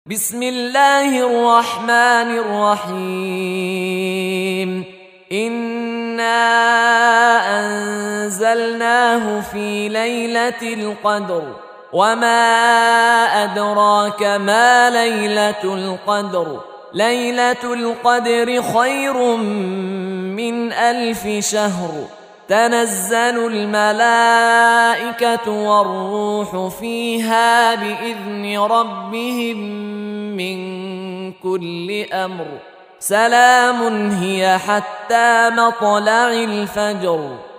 بسم الله الرحمن الرحيم إنا أنزلناه في ليلة القدر وما أدراك ما ليلة القدر ليلة القدر خير من 1000 شهر تنزل الملائكة والروح فيها بإذن ربهم من كل أمر سلام هي حتى مطلع الفجر.